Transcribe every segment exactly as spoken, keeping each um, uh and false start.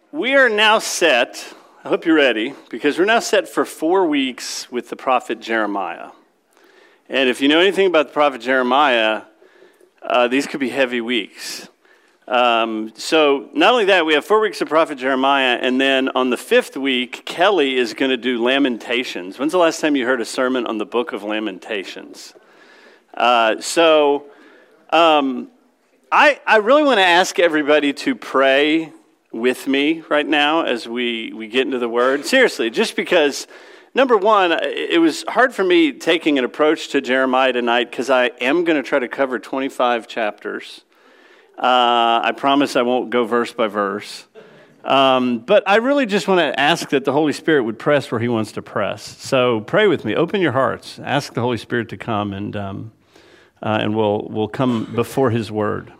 We are now set, I hope you're ready, because we're now set for four weeks with the prophet Jeremiah. And if you know anything about the prophet Jeremiah, uh, these could be heavy weeks. Um, so not only that, we have four weeks of prophet Jeremiah, and then on the fifth week, Kelly is going to do Lamentations. When's the last time you heard a sermon on the book of Lamentations? Uh, so um, I, I really want to ask everybody to pray with me right now as we, we get into the Word. Seriously, just because, number one, it was hard for me taking an approach to Jeremiah tonight because I am going to try to cover twenty-five chapters. Uh, I promise I won't go verse by verse. Um, but I really just want to ask that the Holy Spirit would press where He wants to press. So pray with me. Open your hearts. Ask the Holy Spirit to come, and um, uh, and we'll we'll come before His Word.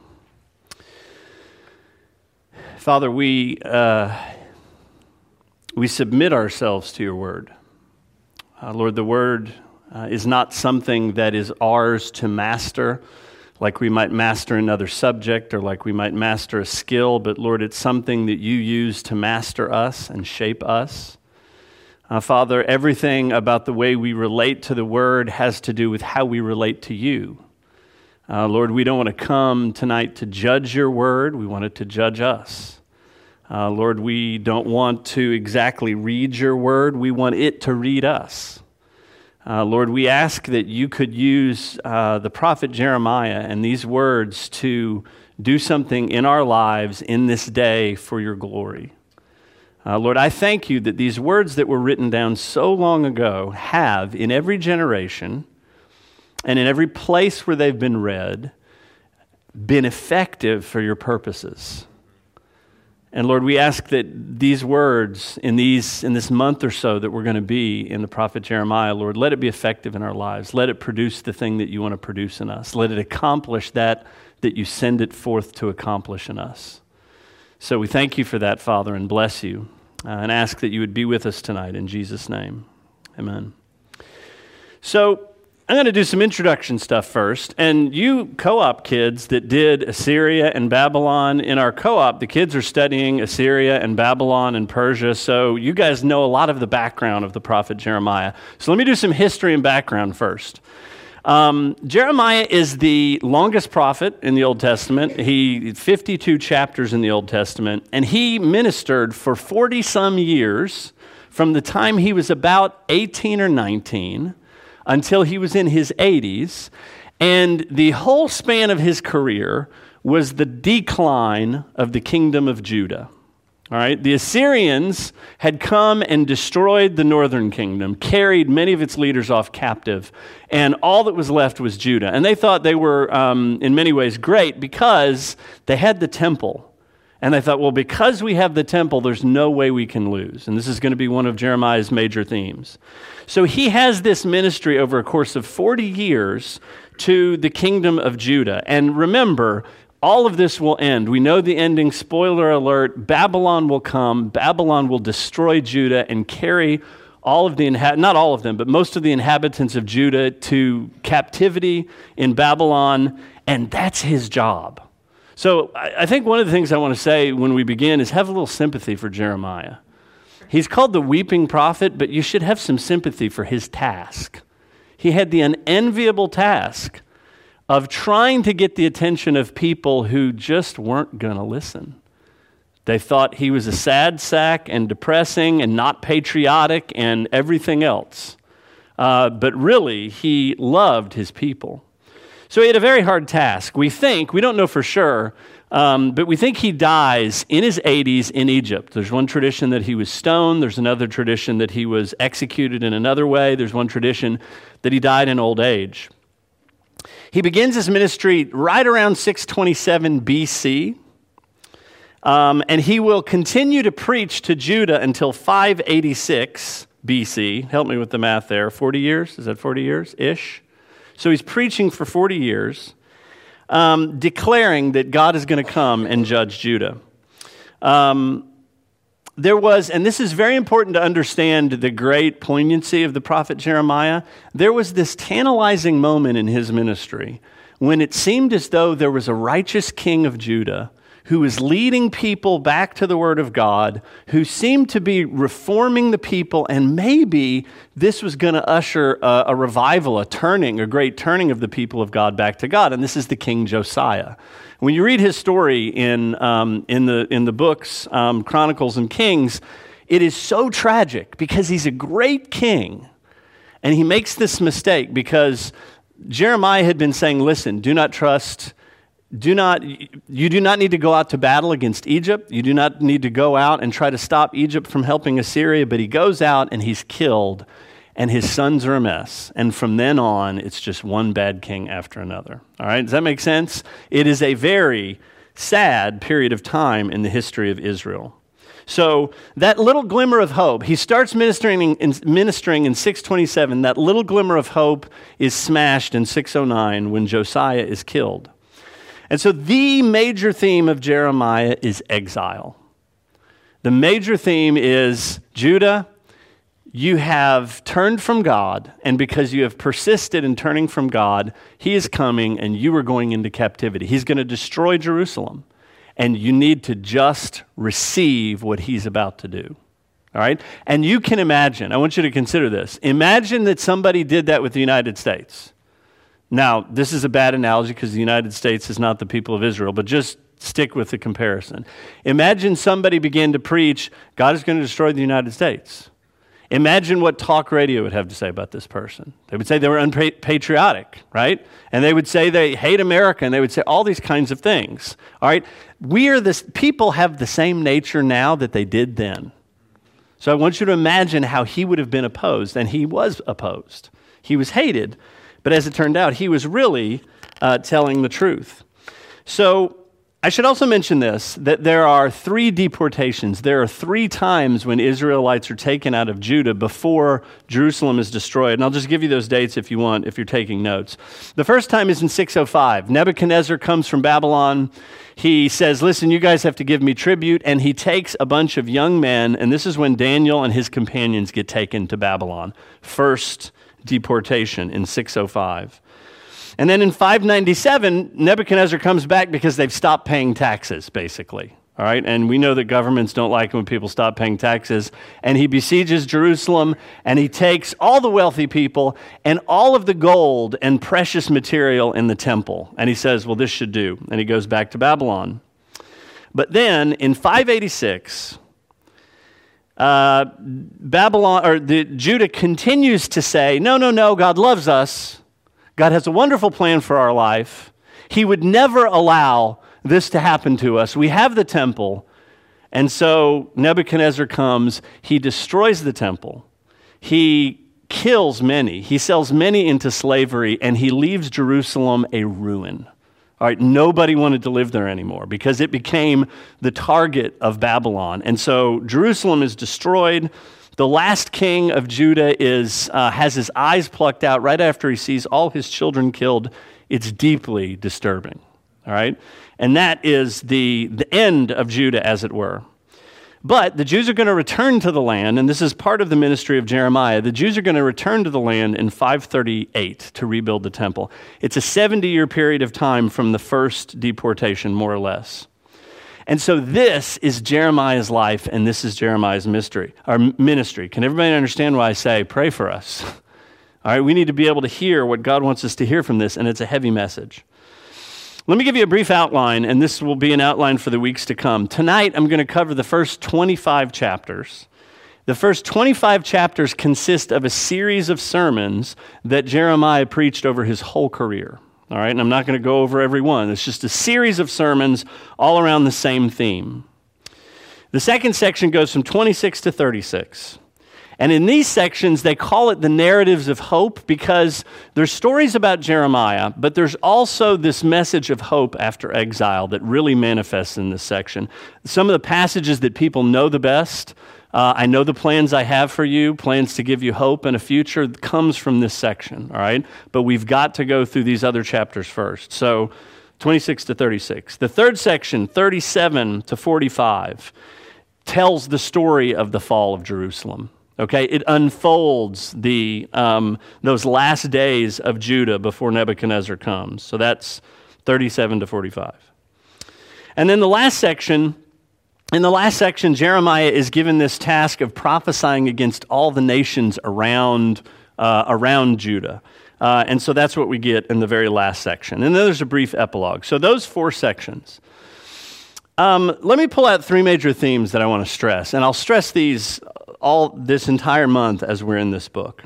Father, we uh, we submit ourselves to your word. Uh, Lord, the word uh, is not something that is ours to master, like we might master another subject or like we might master a skill, but Lord, it's something that you use to master us and shape us. Uh, Father, everything about the way we relate to the word has to do with how we relate to you. Uh, Lord, we don't want to come tonight to judge your word. We want it to judge us. Uh, Lord, we don't want to exactly read your word. We want it to read us. Uh, Lord, we ask that you could use uh, the prophet Jeremiah and these words to do something in our lives in this day for your glory. Uh, Lord, I thank you that these words that were written down so long ago have, in every generation, and in every place where they've been read, been effective for your purposes. And Lord, we ask that these words in these in this month or so that we're going to be in the prophet Jeremiah, Lord, let it be effective in our lives. Let it produce the thing that you want to produce in us. Let it accomplish that that you send it forth to accomplish in us. So we thank you for that, Father, and bless you, uh, and ask that you would be with us tonight in Jesus' name. Amen. So I'm going to do some introduction stuff first. And you co-op kids that did Assyria and Babylon, in our co-op, the kids are studying Assyria and Babylon and Persia, so you guys know a lot of the background of the prophet Jeremiah. So let me do some history and background first. Um, Jeremiah is the longest prophet in the Old Testament. He fifty-two chapters in the Old Testament, and he ministered for forty-some years from the time he was about eighteen or nineteen until he was in his eighties, and the whole span of his career was the decline of the kingdom of Judah. All right, the Assyrians had come and destroyed the northern kingdom, carried many of its leaders off captive, and all that was left was Judah. And they thought they were, um, in many ways, great because they had the temple. And they thought, well, because we have the temple, there's no way we can lose. And this is going to be one of Jeremiah's major themes. So he has this ministry over a course of forty years to the kingdom of Judah. And remember, all of this will end. We know the ending. Spoiler alert, Babylon will come. Babylon will destroy Judah and carry all of the, inha- not all of them, but most of the inhabitants of Judah to captivity in Babylon. And that's his job. So I think one of the things I want to say when we begin is have a little sympathy for Jeremiah. He's called the weeping prophet, but you should have some sympathy for his task. He had the unenviable task of trying to get the attention of people who just weren't going to listen. They thought he was a sad sack and depressing and not patriotic and everything else. Uh, but really, he loved his people. So he had a very hard task. We think, we don't know for sure, um, but we think he dies in his eighties in Egypt. There's one tradition that he was stoned. There's another tradition that he was executed in another way. There's one tradition that he died in old age. He begins his ministry right around six twenty-seven B C, um, and he will continue to preach to Judah until five eighty-six B C. Help me with the math there. forty years? Is that forty years-ish? So he's preaching for forty years, um, declaring that God is going to come and judge Judah. Um, there was, and this is very important to understand the great poignancy of the prophet Jeremiah, there was this tantalizing moment in his ministry when it seemed as though there was a righteous king of Judah who was leading people back to the Word of God, who seemed to be reforming the people, and maybe this was going to usher a, a revival, a turning, a great turning of the people of God back to God. And this is the King Josiah. When you read his story in um, in the in the books, um, Chronicles and Kings, it is so tragic because he's a great king, and he makes this mistake because Jeremiah had been saying, "Listen, do not trust." Do not, you do not need to go out to battle against Egypt. You do not need to go out and try to stop Egypt from helping Assyria, but he goes out and he's killed, and his sons are a mess. And from then on, it's just one bad king after another. All right, does that make sense? It is a very sad period of time in the history of Israel. So that little glimmer of hope, he starts ministering in, ministering in six twenty-seven. That little glimmer of hope is smashed in six oh nine when Josiah is killed. And so the major theme of Jeremiah is exile. The major theme is, Judah, you have turned from God, and because you have persisted in turning from God, he is coming and you are going into captivity. He's going to destroy Jerusalem, and you need to just receive what he's about to do. All right? And you can imagine, I want you to consider this. Imagine that somebody did that with the United States. Now, this is a bad analogy because the United States is not the people of Israel, but just stick with the comparison. Imagine somebody began to preach, God is going to destroy the United States. Imagine what talk radio would have to say about this person. They would say they were unpatriotic, right? And they would say they hate America, and they would say all these kinds of things. All right? We are this, people have the same nature now that they did then. So I want you to imagine how he would have been opposed, and he was opposed. He was hated. But as it turned out, he was really uh, telling the truth. So I should also mention this, that there are three deportations. There are three times when Israelites are taken out of Judah before Jerusalem is destroyed. And I'll just give you those dates if you want, if you're taking notes. The first time is in six oh five. Nebuchadnezzar comes from Babylon. He says, listen, you guys have to give me tribute. And he takes a bunch of young men, and this is when Daniel and his companions get taken to Babylon. First deportation in six oh five. And then in five ninety-seven, Nebuchadnezzar comes back because they've stopped paying taxes, basically. All right, and we know that governments don't like it when people stop paying taxes. And he besieges Jerusalem, and he takes all the wealthy people and all of the gold and precious material in the temple. And he says, well, this should do. And he goes back to Babylon. But then in five eighty-six, Uh, Babylon or the Judah continues to say, no, no, no, God loves us. God has a wonderful plan for our life. He would never allow this to happen to us. We have the temple. And so Nebuchadnezzar comes, he destroys the temple. He kills many. He sells many into slavery, and he leaves Jerusalem a ruin. All right, nobody wanted to live there anymore because it became the target of Babylon. And so Jerusalem is destroyed. The last king of Judah is uh, has his eyes plucked out right after he sees all his children killed. It's deeply disturbing. All right, and that is the, the end of Judah, as it were. But the Jews are going to return to the land, and this is part of the ministry of Jeremiah. The Jews are going to return to the land in five thirty-eight to rebuild the temple. It's a seventy-year period of time from the first deportation, more or less. And so this is Jeremiah's life, and this is Jeremiah's mystery, our ministry. Can everybody understand why I say, pray for us? All right, we need to be able to hear what God wants us to hear from this, and it's a heavy message. Let me give you a brief outline, and this will be an outline for the weeks to come. Tonight, I'm going to cover the first twenty-five chapters. The first twenty-five chapters consist of a series of sermons that Jeremiah preached over his whole career. All right, and I'm not going to go over every one. It's just a series of sermons all around the same theme. The second section goes from twenty-six to thirty-six. And in these sections, they call it the narratives of hope because there's stories about Jeremiah, but there's also this message of hope after exile that really manifests in this section. Some of the passages that people know the best, uh, I know the plans I have for you, plans to give you hope and a future, comes from this section, all right? But we've got to go through these other chapters first. So twenty-six to thirty-six. The third section, thirty-seven to forty-five, tells the story of the fall of Jerusalem. Okay, it unfolds the um, those last days of Judah before Nebuchadnezzar comes. So that's thirty-seven to forty-five. And then the last section, in the last section, Jeremiah is given this task of prophesying against all the nations around, uh, around Judah. Uh, and so that's what we get in the very last section. And then there's a brief epilogue. So those four sections. Um, let me pull out three major themes that I want to stress. And I'll stress these all this entire month as we're in this book.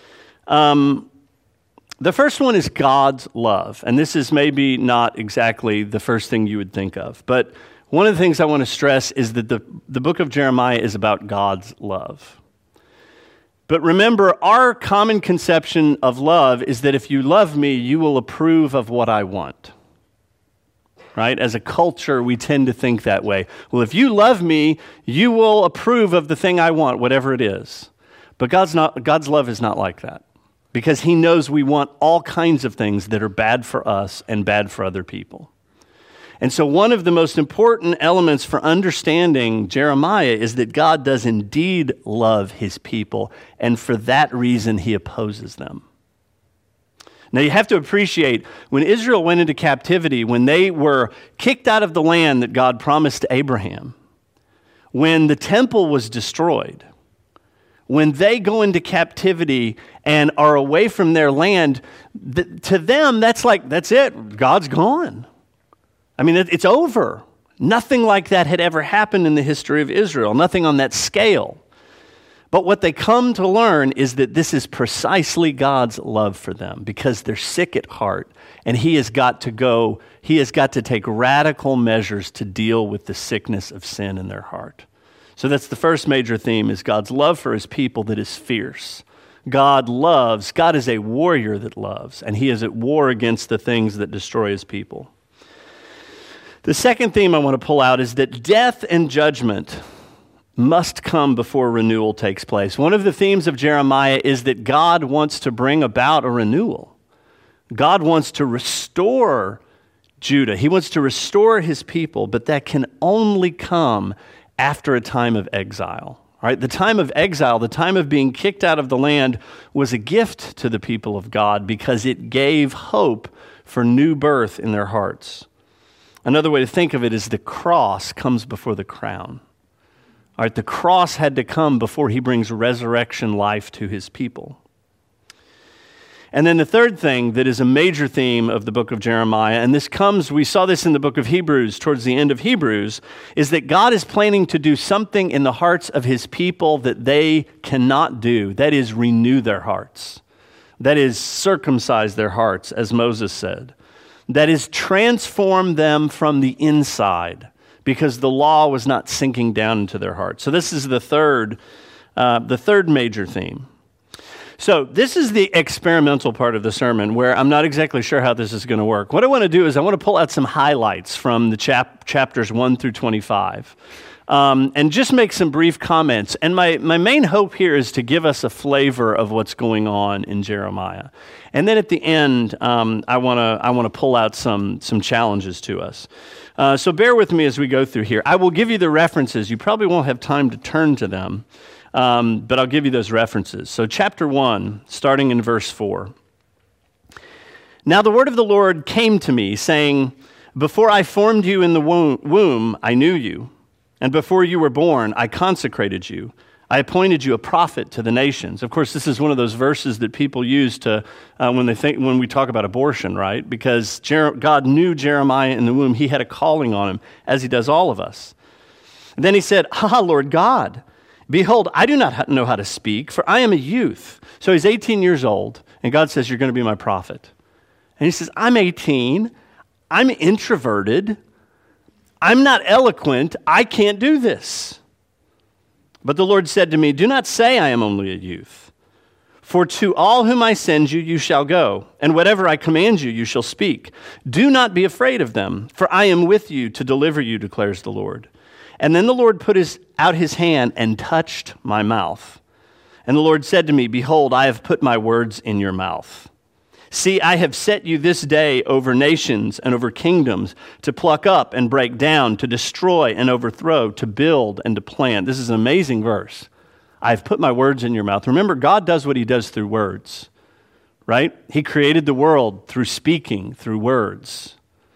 Um, the first one is God's love. And this is maybe not exactly the first thing you would think of. But one of the things I want to stress is that the, the book of Jeremiah is about God's love. But remember, our common conception of love is that if you love me, you will approve of what I want. Right? As a culture, we tend to think that way. Well, if you love me, you will approve of the thing I want, whatever it is. But God's not, God's love is not like that, because he knows we want all kinds of things that are bad for us and bad for other people. And so one of the most important elements for understanding Jeremiah is that God does indeed love his people, and for that reason he opposes them. Now you have to appreciate, when Israel went into captivity, when they were kicked out of the land that God promised to Abraham, when the temple was destroyed, when they go into captivity and are away from their land, th- to them that's like, that's it, God's gone. I mean, it, it's over. Nothing like that had ever happened in the history of Israel, nothing on that scale. But what they come to learn is that this is precisely God's love for them, because they're sick at heart, and he has got to go, he has got to take radical measures to deal with the sickness of sin in their heart. So that's the first major theme, is God's love for his people that is fierce. God loves, God is a warrior that loves, and he is at war against the things that destroy his people. The second theme I want to pull out is that death and judgment must come before renewal takes place. One of the themes of Jeremiah is that God wants to bring about a renewal. God wants to restore Judah. He wants to restore his people, but that can only come after a time of exile. Right? The time of exile, the time of being kicked out of the land, was a gift to the people of God because it gave hope for new birth in their hearts. Another way to think of it is the cross comes before the crown. All right, the cross had to come before he brings resurrection life to his people. And then the third thing that is a major theme of the book of Jeremiah, and this comes, we saw this in the book of Hebrews, towards the end of Hebrews, is that God is planning to do something in the hearts of his people that they cannot do. That is, renew their hearts. That is, circumcise their hearts, as Moses said. That is, transform them from the inside, because the law was not sinking down into their hearts. So this is the third, uh, the third major theme. So this is the experimental part of the sermon, where I'm not exactly sure how this is going to work. What I want to do is I want to pull out some highlights from the chap- chapters one through twenty-five, um, and just make some brief comments. And my, my main hope here is to give us a flavor of what's going on in Jeremiah. And then at the end, um, I want to I want to pull out some some challenges to us. Uh, so bear with me as we go through here. I will give you the references. You probably won't have time to turn to them, um, but I'll give you those references. So chapter one, starting in verse four. Now the word of the Lord came to me, saying, "Before I formed you in the womb, I knew you, and before you were born, I consecrated you. I appointed you a prophet to the nations." Of course, this is one of those verses that people use to uh, when they think when we talk about abortion, right? Because Jer- God knew Jeremiah in the womb; he had a calling on him, as he does all of us. And then he said, "Ah, Lord God, behold, I do not know how to speak, for I am a youth." So he's eighteen years old, and God says, "You're going to be my prophet." And he says, "I'm eighteen. I'm introverted. I'm not eloquent. I can't do this." But the Lord said to me, "Do not say I am only a youth. For to all whom I send you, you shall go, and whatever I command you, you shall speak. Do not be afraid of them, for I am with you to deliver you, declares the Lord." And then the Lord put his, out his hand and touched my mouth. And the Lord said to me, "Behold, I have put my words in your mouth. See, I have set you this day over nations and over kingdoms, to pluck up and break down, to destroy and overthrow, to build and to plant." This is an amazing verse. I have put my words in your mouth. Remember, God does what he does through words, right? He created the world through speaking, through words.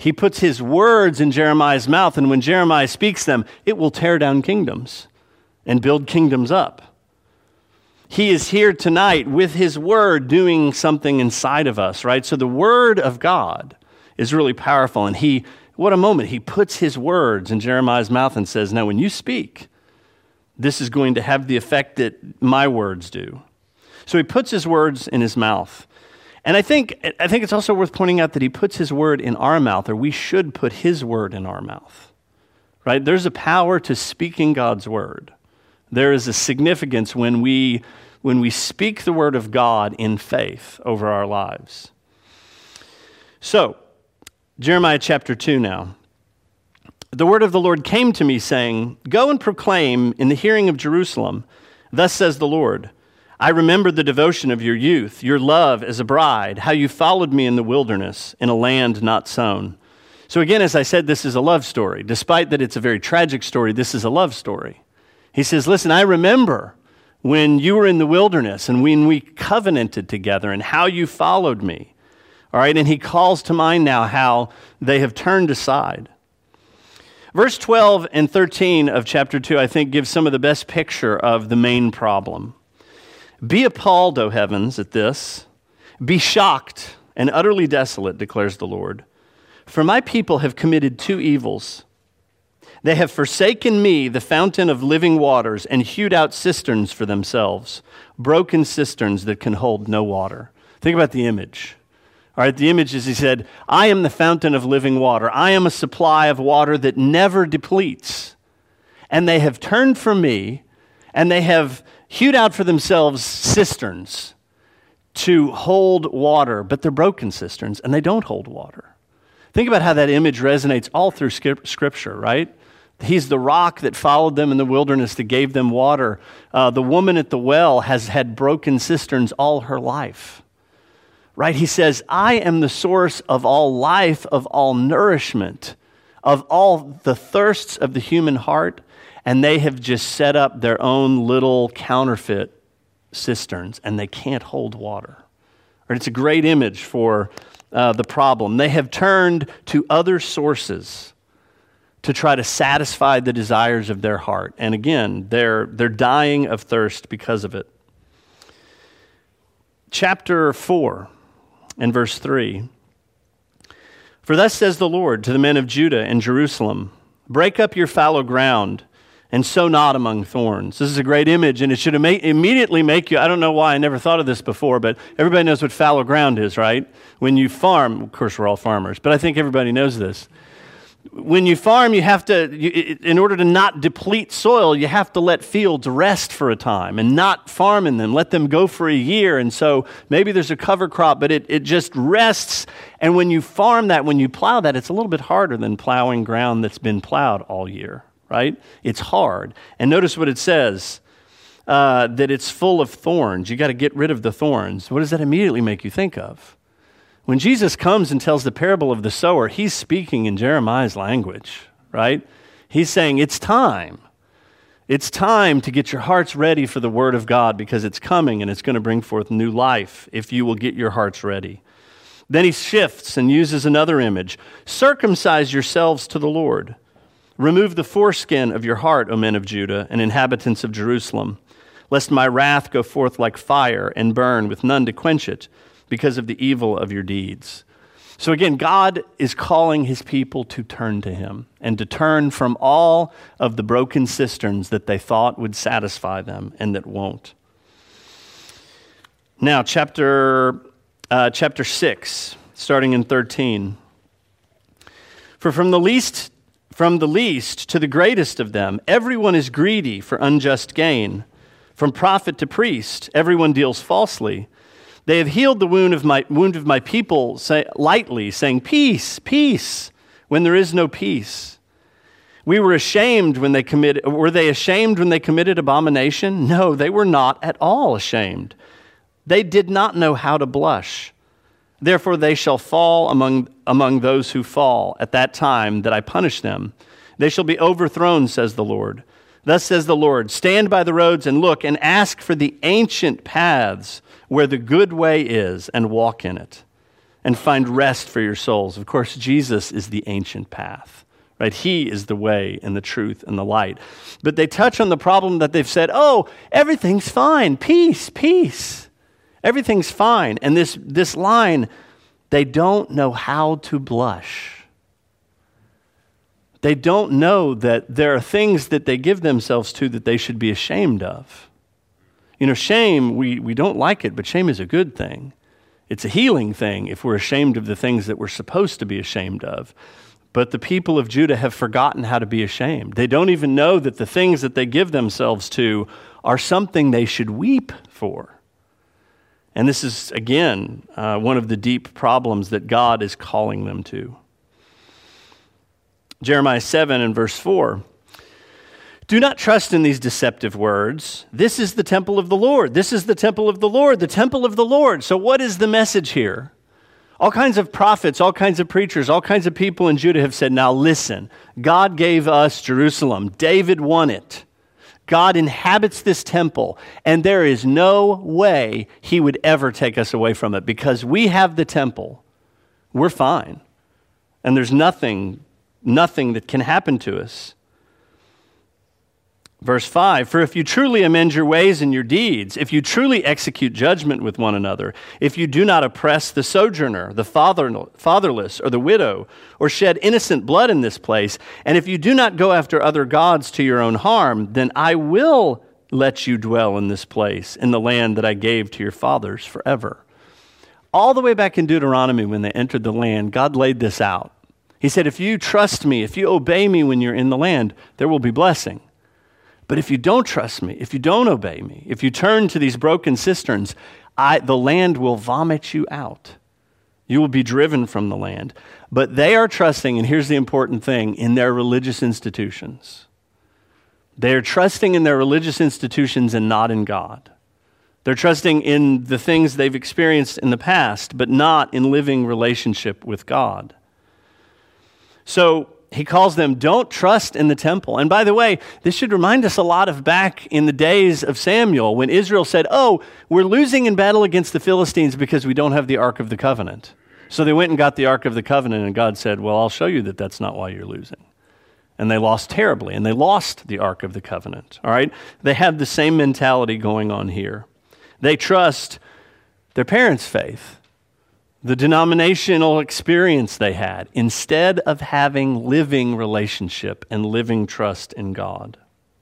He puts his words in Jeremiah's mouth, and when Jeremiah speaks them, it will tear down kingdoms and build kingdoms up. He is here tonight with his word doing something inside of us, right? So the word of God is really powerful. And he, what a moment, he puts his words in Jeremiah's mouth and says, now when you speak, this is going to have the effect that my words do. So he puts his words in his mouth. And I think, I think it's also worth pointing out that he puts his word in our mouth, or we should put his word in our mouth, right? There's a power to speaking God's word. There is a significance when we when we speak the word of God in faith over our lives. So, Jeremiah chapter two now. The word of the Lord came to me saying, go and proclaim in the hearing of Jerusalem, thus says the Lord, I remember the devotion of your youth, your love as a bride, how you followed me in the wilderness, in a land not sown. So again, as I said, this is a love story. Despite that it's a very tragic story, this is a love story. He says, listen, I remember when you were in the wilderness and when we covenanted together and how you followed me. All right, and he calls to mind now how they have turned aside. Verse twelve and thirteen of chapter two, I think, gives some of the best picture of the main problem. Be appalled, O heavens, at this. Be shocked and utterly desolate, declares the Lord. For my people have committed two evils. They have forsaken me, the fountain of living waters, and hewed out cisterns for themselves, broken cisterns that can hold no water. Think about the image. All right, the image is, he said, I am the fountain of living water. I am a supply of water that never depletes. And they have turned from me, and they have hewed out for themselves cisterns to hold water, but they're broken cisterns, and they don't hold water. Think about how that image resonates all through Scripture, right? He's the rock that followed them in the wilderness, that gave them water. Uh, the woman at the well has had broken cisterns all her life. Right? He says, I am the source of all life, of all nourishment, of all the thirsts of the human heart, and they have just set up their own little counterfeit cisterns, and they can't hold water. Right? It's a great image for uh, the problem. They have turned to other sources to try to satisfy the desires of their heart. And again, they're, they're dying of thirst because of it. Chapter four and verse three. For thus says the Lord to the men of Judah and Jerusalem, break up your fallow ground and sow not among thorns. This is a great image, and it should ima- immediately make you, I don't know why I never thought of this before, but everybody knows what fallow ground is, right? When you farm, of course we're all farmers, but I think everybody knows this. When you farm, you have to, you, in order to not deplete soil, you have to let fields rest for a time and not farm in them. Let them go for a year. And so maybe there's a cover crop, but it, it just rests. And when you farm that, when you plow that, it's a little bit harder than plowing ground that's been plowed all year, right? It's hard. And notice what it says, uh, that it's full of thorns. You got to get rid of the thorns. What does that immediately make you think of? When Jesus comes and tells the parable of the sower, he's speaking in Jeremiah's language, right? He's saying, it's time. It's time to get your hearts ready for the word of God because it's coming and it's going to bring forth new life if you will get your hearts ready. Then he shifts and uses another image. Circumcise yourselves to the Lord. Remove the foreskin of your heart, O men of Judah and inhabitants of Jerusalem, lest my wrath go forth like fire and burn with none to quench it, because of the evil of your deeds. So again, God is calling his people to turn to him and to turn from all of the broken cisterns that they thought would satisfy them and that won't. Now, chapter, uh, chapter six, starting in thirteen. For from the least, from the least to the greatest of them, everyone is greedy for unjust gain. From prophet to priest, everyone deals falsely. They have healed the wound of my wound of my people say, lightly, saying, peace, peace, when there is no peace. We were ashamed when they committed, were they ashamed when they committed abomination? No, they were not at all ashamed. They did not know how to blush. Therefore they shall fall among, among those who fall at that time that I punish them. They shall be overthrown, says the Lord. Thus says the Lord, stand by the roads and look and ask for the ancient paths where the good way is, and walk in it. and find rest for your souls. Of course, Jesus is the ancient path, right? He is the way and the truth and the light. But they touch on the problem that they've said, oh, everything's fine, peace, peace. Everything's fine. And this, this line, they don't know how to blush. They don't know that there are things that they give themselves to that they should be ashamed of. You know, shame, we, we don't like it, but shame is a good thing. It's a healing thing if we're ashamed of the things that we're supposed to be ashamed of. But the people of Judah have forgotten how to be ashamed. They don't even know that the things that they give themselves to are something they should weep for. And this is, again, uh, one of the deep problems that God is calling them to. Jeremiah seven and verse four. Do not trust in these deceptive words. This is the temple of the Lord. This is the temple of the Lord, the temple of the Lord. So what is the message here? All kinds of prophets, all kinds of preachers, all kinds of people in Judah have said, now listen, God gave us Jerusalem. David won it. God inhabits this temple, and there is no way he would ever take us away from it because we have the temple. We're fine. And there's nothing, nothing that can happen to us. Verse five, for if you truly amend your ways and your deeds, if you truly execute judgment with one another, if you do not oppress the sojourner, the father, fatherless, or the widow, or shed innocent blood in this place, and if you do not go after other gods to your own harm, then I will let you dwell in this place, in the land that I gave to your fathers forever. All the way back in Deuteronomy, when they entered the land, God laid this out. He said, if you trust me, if you obey me when you're in the land, there will be blessing. But if you don't trust me, if you don't obey me, if you turn to these broken cisterns, I, the land will vomit you out. You will be driven from the land. But they are trusting, and here's the important thing, in their religious institutions. They are trusting in their religious institutions and not in God. They're trusting in the things they've experienced in the past, but not in living relationship with God. So he calls them, don't trust in the temple. And by the way, this should remind us a lot of back in the days of Samuel when Israel said, oh, we're losing in battle against the Philistines because we don't have the Ark of the Covenant. So they went and got the Ark of the Covenant, and God said, well, I'll show you that that's not why you're losing. And they lost terribly, and they lost the Ark of the Covenant. All right? They have the same mentality going on here. They trust their parents' faith, the denominational experience they had, instead of having living relationship and living trust in God.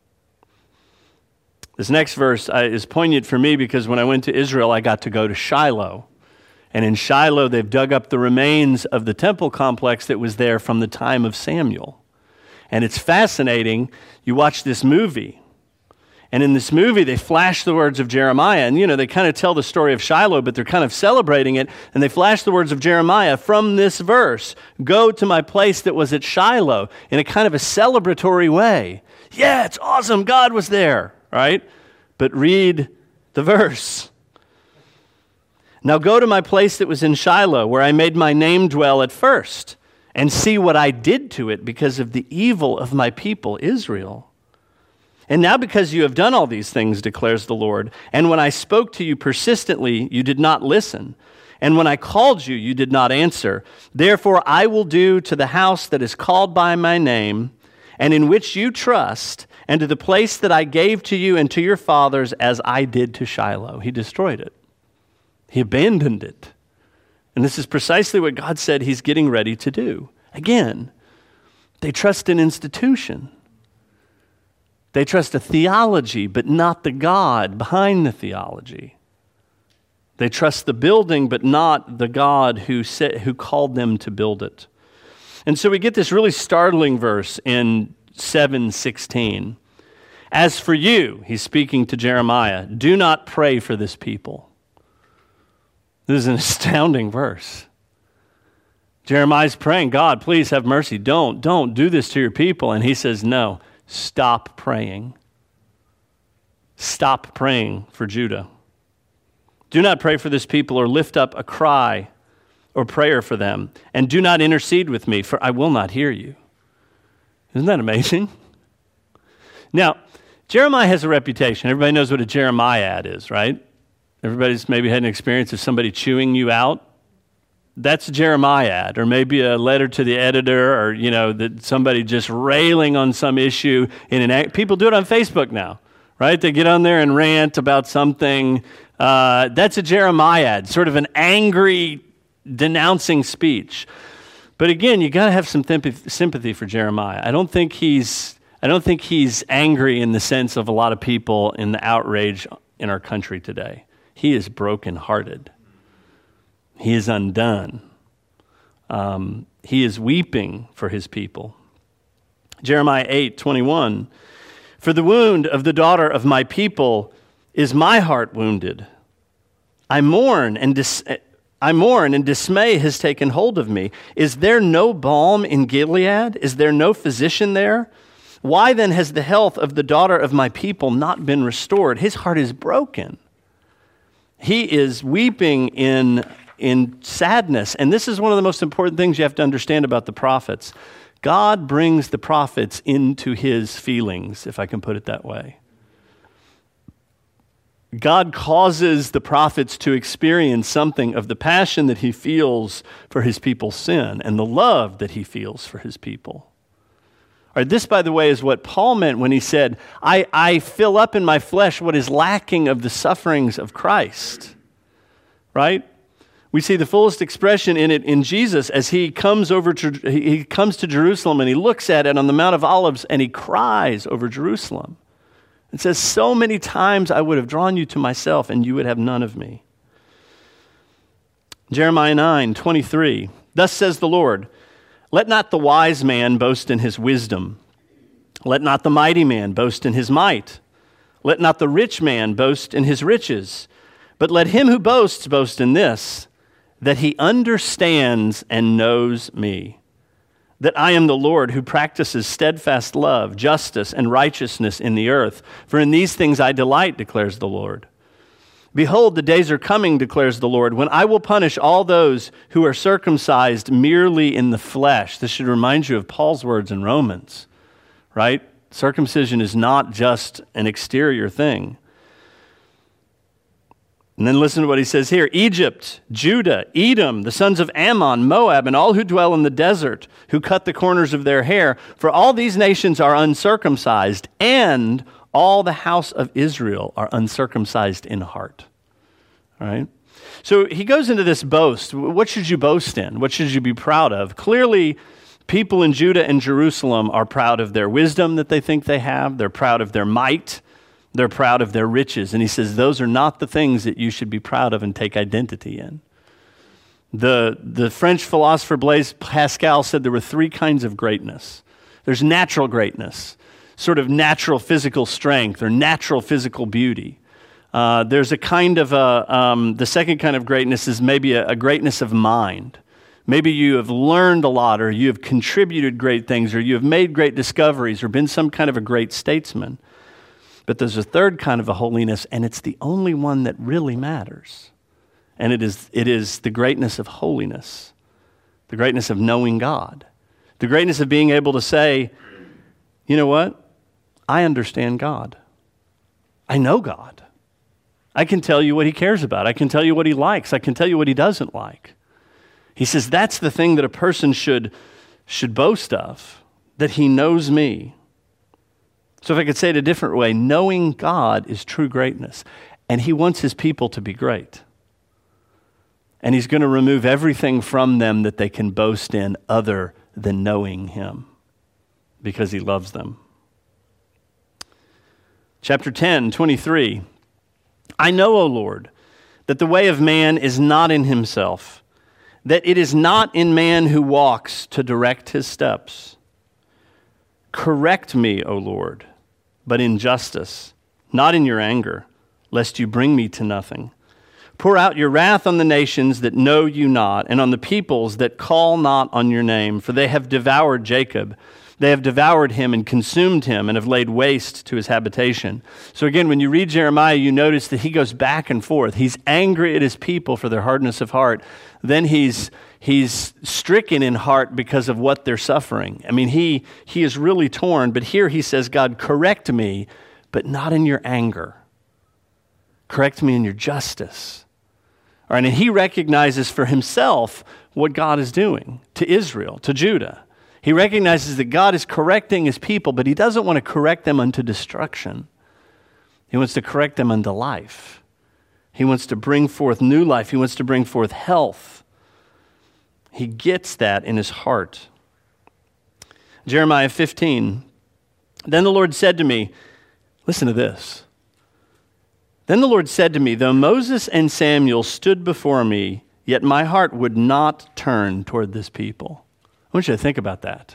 This next verse uh, is poignant for me because when I went to Israel, I got to go to Shiloh. And in Shiloh, they've dug up the remains of the temple complex that was there from the time of Samuel. And it's fascinating. You watch this movie. And in this movie, they flash the words of Jeremiah. And, you know, they kind of tell the story of Shiloh, but they're kind of celebrating it. And they flash the words of Jeremiah from this verse. Go to my place that was at Shiloh in a kind of a celebratory way. Yeah, it's awesome. God was there, right? But read the verse. Now go to my place that was in Shiloh, where I made my name dwell at first, and see what I did to it because of the evil of my people, Israel. And now because you have done all these things, declares the Lord, and when I spoke to you persistently, you did not listen. And when I called you, you did not answer. Therefore, I will do to the house that is called by my name, and in which you trust, and to the place that I gave to you and to your fathers, as I did to Shiloh. He destroyed it. He abandoned it. And this is precisely what God said he's getting ready to do. Again, they trust an institution. They trust a theology, but not the God behind the theology. They trust the building, but not the God who set, who called them to build it. And so we get this really startling verse in seven sixteen. As for you, he's speaking to Jeremiah, do not pray for this people. This is an astounding verse. Jeremiah's praying, God, please have mercy. Don't, don't do this to your people. And he says, no. Stop praying. Stop praying for Judah. Do not pray for this people or lift up a cry or prayer for them. And do not intercede with me, for I will not hear you. Isn't that amazing? Now, Jeremiah has a reputation. Everybody knows what a Jeremiad is, right? Everybody's maybe had an experience of somebody chewing you out. that's a Jeremiah ad, or maybe a letter to the editor, or, you know, that somebody just railing on some issue in an act. People do it on Facebook now, right? They get on there and rant about something. Uh, that's a Jeremiah ad, sort of an angry, denouncing speech. But again, you got to have some sympathy for Jeremiah. I don't think he's I don't think he's angry in the sense of a lot of people in the outrage in our country today. He is brokenhearted. He is undone. Um, he is weeping for his people. Jeremiah eight twenty-one, for the wound of the daughter of my people is my heart wounded. I mourn and dis- I mourn and dismay has taken hold of me. Is there no balm in Gilead? Is there no physician there? Why then has the health of the daughter of my people not been restored? His heart is broken. He is weeping in, in sadness. And this is one of the most important things you have to understand about the prophets. God brings the prophets into his feelings, if I can put it that way. God causes the prophets to experience something of the passion that he feels for his people's sin and the love that he feels for his people. All right, this, by the way, is what Paul meant when he said, I, I fill up in my flesh what is lacking of the sufferings of Christ. Right? We see the fullest expression in it in Jesus as he comes over to he comes to Jerusalem and he looks at it on the Mount of Olives and he cries over Jerusalem. It says, so many times I would have drawn you to myself and you would have none of me. Jeremiah nine twenty-three, thus says the Lord, let not the wise man boast in his wisdom. Let not the mighty man boast in his might. Let not the rich man boast in his riches. But let him who boasts boast in this, that he understands and knows me, that I am the Lord who practices steadfast love, justice, and righteousness in the earth. For in these things I delight, declares the Lord. Behold, the days are coming, declares the Lord, when I will punish all those who are circumcised merely in the flesh. This should remind you of Paul's words in Romans, right? Circumcision is not just an exterior thing. And then listen to what he says here. Egypt, Judah, Edom, the sons of Ammon, Moab, and all who dwell in the desert, who cut the corners of their hair, for all these nations are uncircumcised, and all the house of Israel are uncircumcised in heart. All right? So he goes into this boast. What should you boast in? What should you be proud of? Clearly, people in Judah and Jerusalem are proud of their wisdom that they think they have. They're proud of their might. They're proud of their riches. And he says those are not the things that you should be proud of and take identity in. The, the French philosopher Blaise Pascal said there were three kinds of greatness. There's natural greatness, sort of natural physical strength or natural physical beauty. Uh, there's a kind of a, um, the second kind of greatness is maybe a, a greatness of mind. Maybe you have learned a lot, or you have contributed great things, or you have made great discoveries, or been some kind of a great statesman. But there's a third kind of a holiness, and it's the only one that really matters. And it is it is the greatness of holiness, the greatness of knowing God, the greatness of being able to say, you know what? I understand God. I know God. I can tell you what he cares about. I can tell you what he likes. I can tell you what he doesn't like. He says that's the thing that a person should, should boast of, that he knows me. So if I could say it a different way, knowing God is true greatness. And he wants his people to be great. And he's going to remove everything from them that they can boast in other than knowing him, because he loves them. Chapter ten, twenty-three. I know, O Lord, that the way of man is not in himself, that it is not in man who walks to direct his steps. Correct me, O Lord, but in justice, not in your anger, lest you bring me to nothing. Pour out your wrath on the nations that know you not, and on the peoples that call not on your name, for they have devoured Jacob. They have devoured him and consumed him and have laid waste to his habitation. So again, when you read Jeremiah, you notice that he goes back and forth. He's angry at his people for their hardness of heart. Then he's he's stricken in heart because of what they're suffering. I mean, he he is really torn. But here he says, God, correct me, but not in your anger. Correct me in your justice. All right, and he recognizes for himself what God is doing to Israel, to Judah. He recognizes that God is correcting his people, but he doesn't want to correct them unto destruction. He wants to correct them unto life. He wants to bring forth new life. He wants to bring forth health. He gets that in his heart. Jeremiah fifteen. Then the Lord said to me, listen to this. Then the Lord said to me, though Moses and Samuel stood before me, yet my heart would not turn toward this people. I want you to think about that.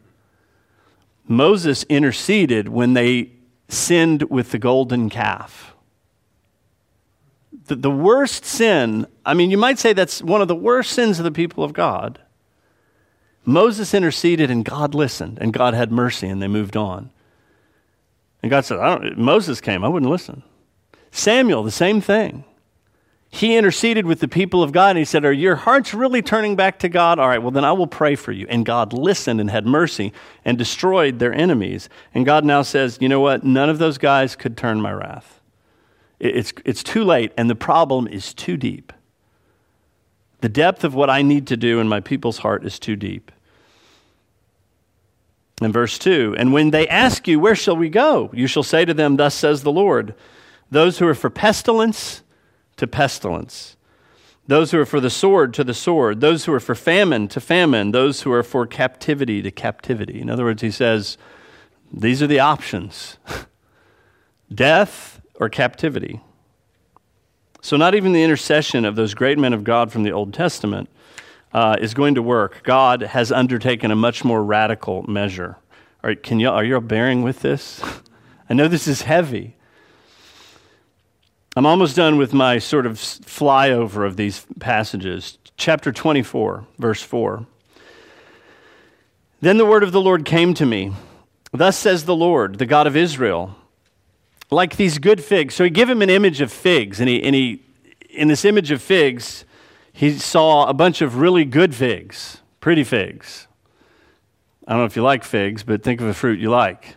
Moses interceded when they sinned with the golden calf. The, the worst sin, I mean, you might say that's one of the worst sins of the people of God. Moses interceded and God listened and God had mercy and they moved on. And God said, I don't, Moses came, I wouldn't listen. Samuel, the same thing. He interceded with the people of God and he said, are your hearts really turning back to God? All right, well then I will pray for you. And God listened and had mercy and destroyed their enemies. And God now says, you know what? None of those guys could turn my wrath. It's, it's too late and the problem is too deep. The depth of what I need to do in my people's heart is too deep. In verse two, and when they ask you, where shall we go? You shall say to them, thus says the Lord, those who are for pestilence, to pestilence. Those who are for the sword, to the sword. Those who are for famine, to famine. Those who are for captivity, to captivity. In other words, he says, these are the options. Death or captivity. So not even the intercession of those great men of God from the Old Testament uh, is going to work. God has undertaken a much more radical measure. All right, can you, are you all bearing with this? I know this is heavy. I'm almost done with my sort of flyover of these passages. Chapter twenty-four, verse four. Then the word of the Lord came to me. Thus says the Lord, the God of Israel, like these good figs. So he gave him an image of figs, and he, and he, in this image of figs, he saw a bunch of really good figs, pretty figs. I don't know if you like figs, but think of a fruit you like.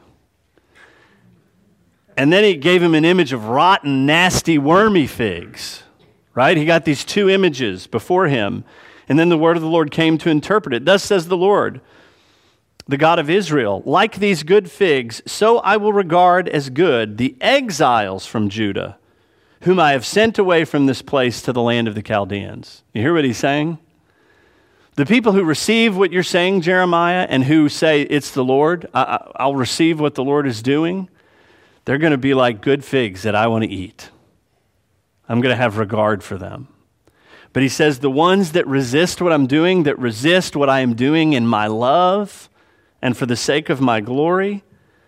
And then he gave him an image of rotten, nasty, wormy figs, right? He got these two images before him. And then the word of the Lord came to interpret it. Thus says the Lord, the God of Israel, like these good figs, so I will regard as good the exiles from Judah, whom I have sent away from this place to the land of the Chaldeans. You hear what he's saying? The people who receive what you're saying, Jeremiah, and who say it's the Lord, I, I'll receive what the Lord is doing, they're going to be like good figs that I want to eat. I'm going to have regard for them. But he says the ones that resist what I'm doing, that resist what I am doing in my love and for the sake of my glory,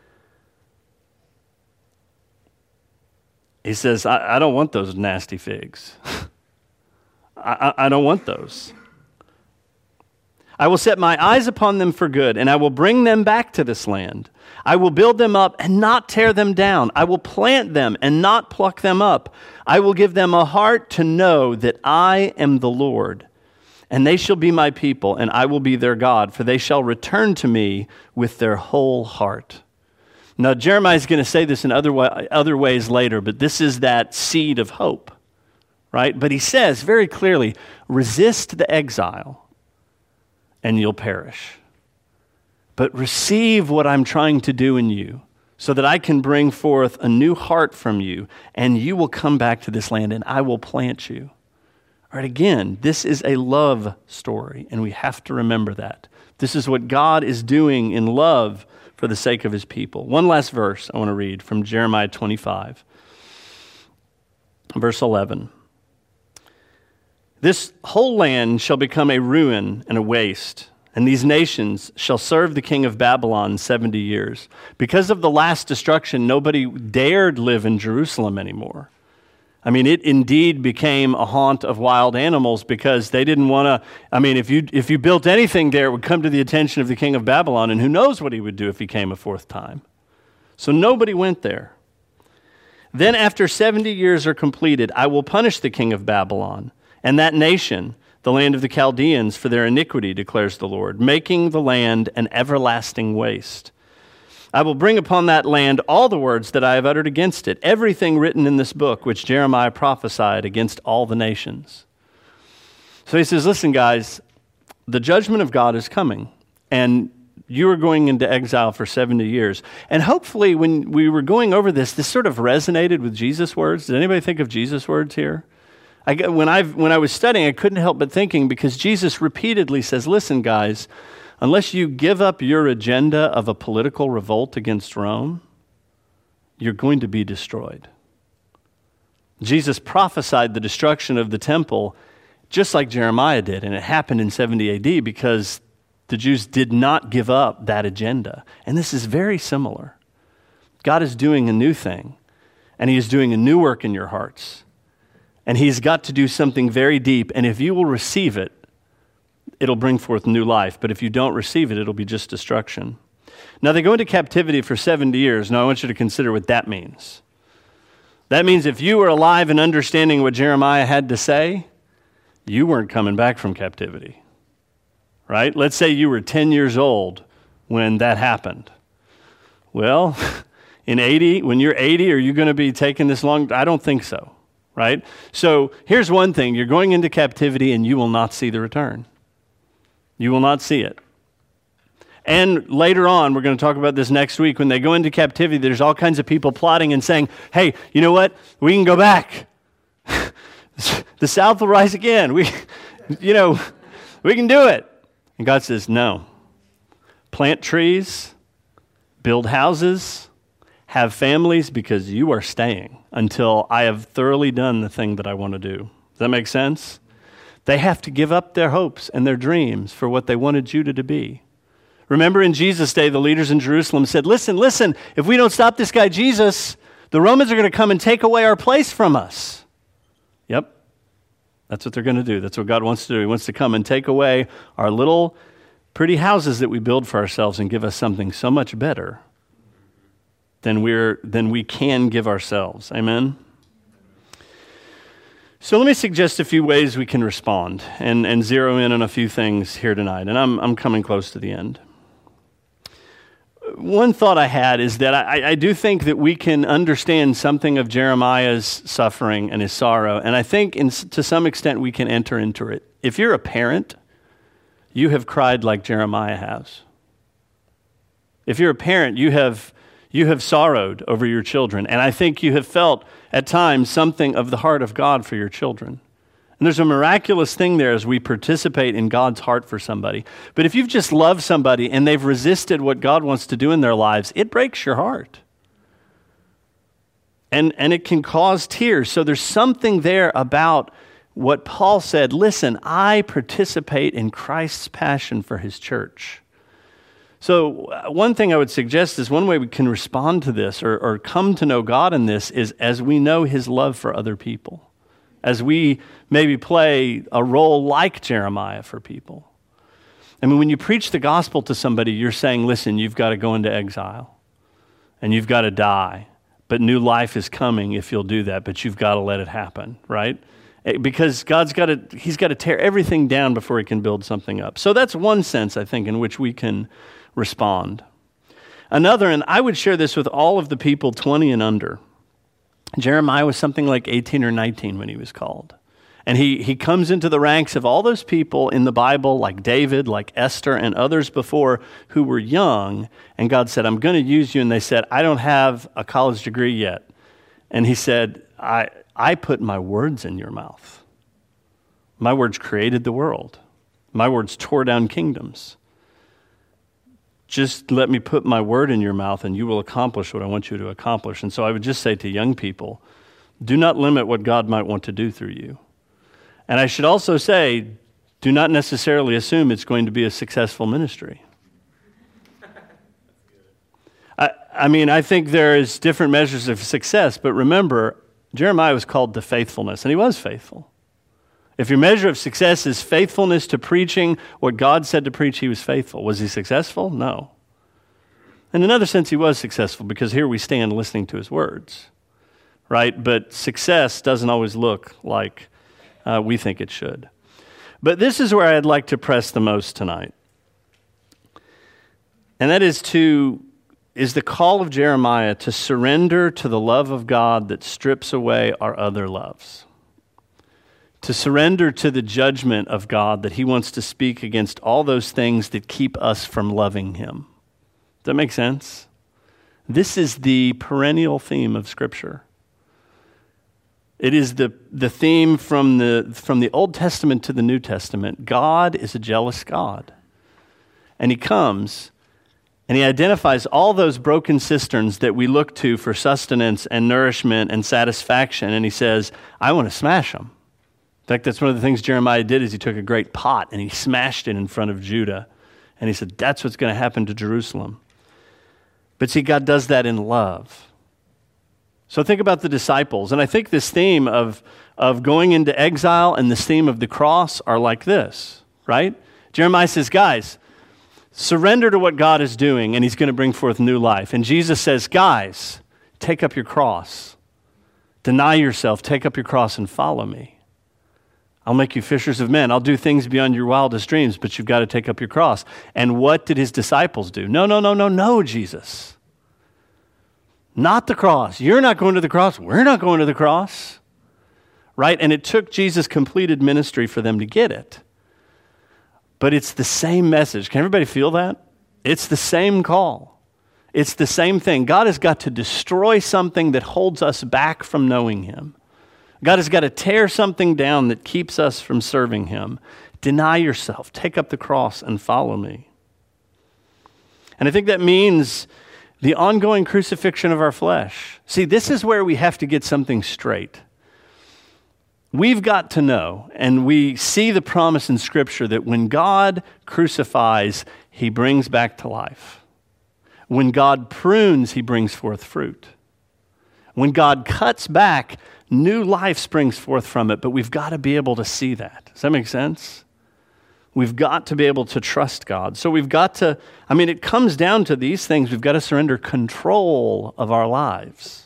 he says, I, I don't want those nasty figs. I, I, I don't want those. I will set my eyes upon them for good, and I will bring them back to this land. I will build them up and not tear them down. I will plant them and not pluck them up. I will give them a heart to know that I am the Lord, and they shall be my people, and I will be their God, for they shall return to me with their whole heart. Now, Jeremiah is going to say this in other, way, other ways later, but this is that seed of hope, right? But he says very clearly, resist the exile, and you'll perish. But receive what I'm trying to do in you so that I can bring forth a new heart from you, and you will come back to this land, and I will plant you. All right, again, this is a love story, and we have to remember that. This is what God is doing in love for the sake of his people. One last verse I want to read from Jeremiah twenty-five, verse eleven. This whole land shall become a ruin and a waste, and these nations shall serve the king of Babylon seventy years. Because of the last destruction, nobody dared live in Jerusalem anymore. I mean, it indeed became a haunt of wild animals because they didn't want to, I mean, if you if you built anything there, it would come to the attention of the king of Babylon, and who knows what he would do if he came a fourth time. So nobody went there. Then after seventy years are completed, I will punish the king of Babylon and that nation, the land of the Chaldeans, for their iniquity, declares the Lord, making the land an everlasting waste. I will bring upon that land all the words that I have uttered against it, everything written in this book which Jeremiah prophesied against all the nations. So he says, listen, guys, the judgment of God is coming, and you are going into exile for seventy years. And hopefully when we were going over this, this sort of resonated with Jesus' words. Did anybody think of Jesus' words here? I, when, I've, when I was studying, I couldn't help but thinking, because Jesus repeatedly says, listen, guys, unless you give up your agenda of a political revolt against Rome, you're going to be destroyed. Jesus prophesied the destruction of the temple just like Jeremiah did, and it happened in seventy A D because the Jews did not give up that agenda. And this is very similar. God is doing a new thing, and he is doing a new work in your hearts. And he's got to do something very deep, and if you will receive it, it'll bring forth new life. But if you don't receive it, it'll be just destruction. Now, they go into captivity for seventy years. Now, I want you to consider what that means. That means if you were alive and understanding what Jeremiah had to say, you weren't coming back from captivity, right? Let's say you were ten years old when that happened. Well, in eighty, when you're eighty, are you going to be taking this long? I don't think so, right? So here's one thing. You're going into captivity and you will not see the return. You will not see it. And later on, we're going to talk about this next week, when they go into captivity, there's all kinds of people plotting and saying, hey, you know what? We can go back. The South will rise again. We, you know, we can do it. And God says, no. Plant trees, build houses, have families, because you are staying until I have thoroughly done the thing that I want to do. Does that make sense? They have to give up their hopes and their dreams for what they wanted Judah to be. Remember in Jesus' day, the leaders in Jerusalem said, listen, listen, if we don't stop this guy Jesus, the Romans are going to come and take away our place from us. Yep, that's what they're going to do. That's what God wants to do. He wants to come and take away our little pretty houses that we build for ourselves and give us something so much better than we're than we can give ourselves. Amen? So let me suggest a few ways we can respond and, and zero in on a few things here tonight. And I'm I'm coming close to the end. One thought I had is that I, I do think that we can understand something of Jeremiah's suffering and his sorrow, and I think in, to some extent we can enter into it. If you're a parent, you have cried like Jeremiah has. If you're a parent, you have you have sorrowed over your children, and I think you have felt at times something of the heart of God for your children. And there's a miraculous thing there as we participate in God's heart for somebody. But if you've just loved somebody and they've resisted what God wants to do in their lives, it breaks your heart. And, and it can cause tears. So there's something there about what Paul said, listen, I participate in Christ's passion for his church. So one thing I would suggest is one way we can respond to this or, or come to know God in this is as we know his love for other people. As we maybe play a role like Jeremiah for people. I mean, when you preach the gospel to somebody, you're saying, listen, you've got to go into exile and you've got to die, but new life is coming if you'll do that, but you've got to let it happen, right? Because God's got to, he's got to tear everything down before he can build something up. So that's one sense, I think, in which we can respond. Another, and I would share this with all of the people twenty and under, Jeremiah was something like eighteen or nineteen when he was called. And he, he comes into the ranks of all those people in the Bible, like David, like Esther, and others before, who were young. And God said, I'm going to use you. And they said, I don't have a college degree yet. And he said, I, I put my words in your mouth. My words created the world. My words tore down kingdoms. Just let me put my word in your mouth and you will accomplish what I want you to accomplish. And so I would just say to young people, do not limit what God might want to do through you. And I should also say, do not necessarily assume it's going to be a successful ministry. I, I mean, I think there is different measures of success, but remember, Jeremiah was called to faithfulness, and he was faithful. If your measure of success is faithfulness to preaching what God said to preach, he was faithful. Was he successful? No. In another sense, he was successful because here we stand listening to his words, right? But success doesn't always look like uh, we think it should. But this is where I'd like to press the most tonight. And that is to is the call of Jeremiah to surrender to the love of God that strips away our other loves. to surrender to the judgment of God that he wants to speak against all those things that keep us from loving him. Does that make sense? This is the perennial theme of Scripture. It is the, the theme from the, from the Old Testament to the New Testament. God is a jealous God. And he comes and he identifies all those broken cisterns that we look to for sustenance and nourishment and satisfaction. And he says, I want to smash them. In fact, that's one of the things Jeremiah did is he took a great pot and he smashed it in front of Judah. And he said, that's what's going to happen to Jerusalem. But see, God does that in love. So think about the disciples. And I think this theme of, of going into exile and this theme of the cross are like this, right? Jeremiah says, guys, surrender to what God is doing and he's going to bring forth new life. And Jesus says, guys, take up your cross. Deny yourself, take up your cross and follow me. I'll make you fishers of men. I'll do things beyond your wildest dreams, but you've got to take up your cross. And what did his disciples do? No, no, no, no, no, Jesus. Not the cross. You're not going to the cross. We're not going to the cross. Right? And it took Jesus' completed ministry for them to get it. But it's the same message. Can everybody feel that? It's the same call. It's the same thing. God has got to destroy something that holds us back from knowing him. God has got to tear something down that keeps us from serving him. Deny yourself. Take up the cross and follow me. And I think that means the ongoing crucifixion of our flesh. See, this is where we have to get something straight. We've got to know, and we see the promise in Scripture that when God crucifies, he brings back to life. When God prunes, he brings forth fruit. When God cuts back, new life springs forth from it, but we've got to be able to see that. Does that make sense? We've got to be able to trust God. So we've got to, I mean, it comes down to these things. We've got to surrender control of our lives.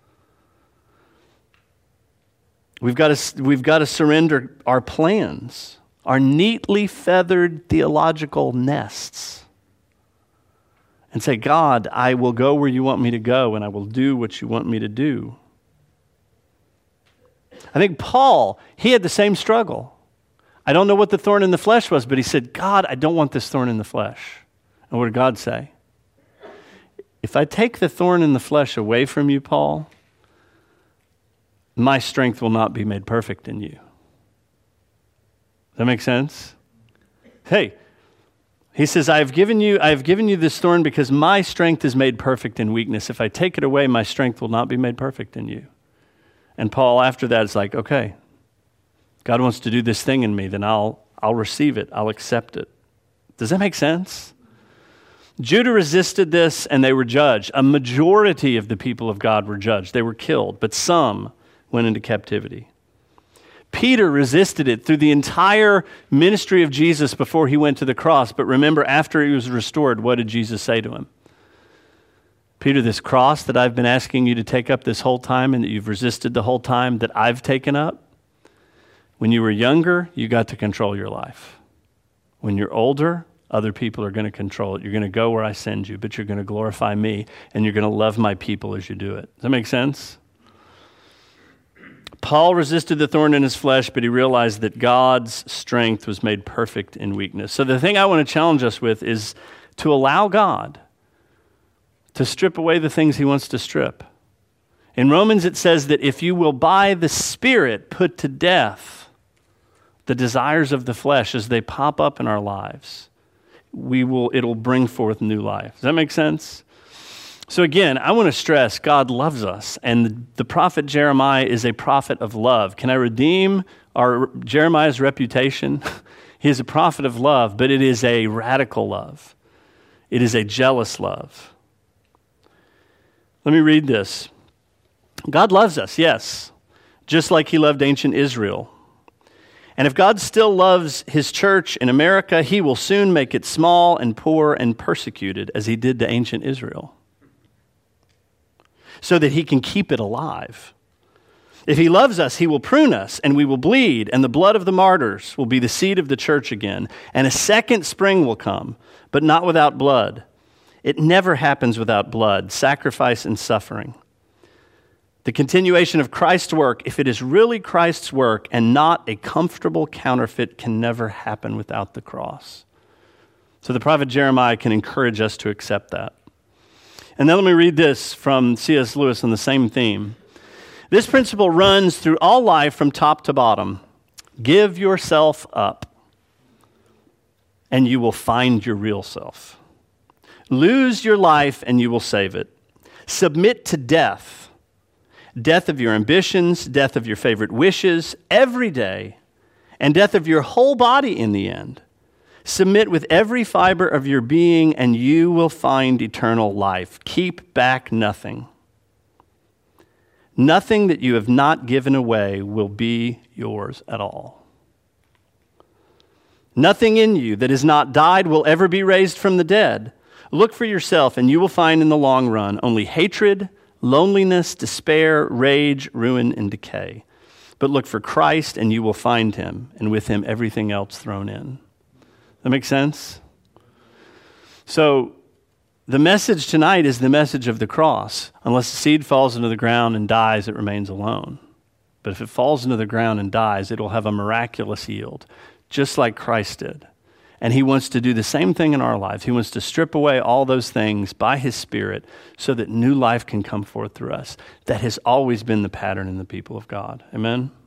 We've got to, we've got to surrender our plans, our neatly feathered theological nests, and say, God, I will go where you want me to go, and I will do what you want me to do. I think Paul, he had the same struggle. I don't know what the thorn in the flesh was, but he said, God, I don't want this thorn in the flesh. And what did God say? If I take the thorn in the flesh away from you, Paul, my strength will not be made perfect in you. Does that make sense? Hey, he says, I have given you, I have given you this thorn because my strength is made perfect in weakness. If I take it away, my strength will not be made perfect in you. And Paul, after that, is like, okay, God wants to do this thing in me, then I'll I'll receive it. I'll accept it. Does that make sense? Judah resisted this, and they were judged. A majority of the people of God were judged. They were killed, but some went into captivity. Peter resisted it through the entire ministry of Jesus before he went to the cross. But remember, after he was restored, what did Jesus say to him? Peter, this cross that I've been asking you to take up this whole time and that you've resisted the whole time that I've taken up, when you were younger, you got to control your life. When you're older, other people are going to control it. You're going to go where I send you, but you're going to glorify me, and you're going to love my people as you do it. Does that make sense? Paul resisted the thorn in his flesh, but he realized that God's strength was made perfect in weakness. So the thing I want to challenge us with is to allow God to strip away the things he wants to strip. In Romans, it says that if you will by the Spirit put to death the desires of the flesh as they pop up in our lives, we will, it'll bring forth new life. Does that make sense? So again, I want to stress God loves us, and the, the prophet Jeremiah is a prophet of love. Can I redeem our Jeremiah's reputation? He is a prophet of love, but it is a radical love. It is a jealous love. Let me read this. God loves us, yes, just like he loved ancient Israel. And if God still loves his church in America, he will soon make it small and poor and persecuted as he did to ancient Israel, so that he can keep it alive. If he loves us, he will prune us, and we will bleed, and the blood of the martyrs will be the seed of the church again, and a second spring will come, but not without blood. It never happens without blood, sacrifice, and suffering. The continuation of Christ's work, if it is really Christ's work and not a comfortable counterfeit, can never happen without the cross. So the prophet Jeremiah can encourage us to accept that. And then let me read this from C S Lewis on the same theme. This principle runs through all life from top to bottom. Give yourself up, and you will find your real self. Lose your life, and you will save it. Submit to death. Death of your ambitions, death of your favorite wishes every day, and death of your whole body in the end. Submit with every fiber of your being, and you will find eternal life. Keep back nothing. Nothing that you have not given away will be yours at all. Nothing in you that has not died will ever be raised from the dead. Look for yourself, and you will find in the long run only hatred, loneliness, despair, rage, ruin, and decay. But look for Christ, and you will find him, and with him everything else thrown in. That makes sense? So the message tonight is the message of the cross. Unless the seed falls into the ground and dies, it remains alone. But if it falls into the ground and dies, it will have a miraculous yield, just like Christ did. And he wants to do the same thing in our lives. He wants to strip away all those things by his Spirit so that new life can come forth through us. That has always been the pattern in the people of God. Amen?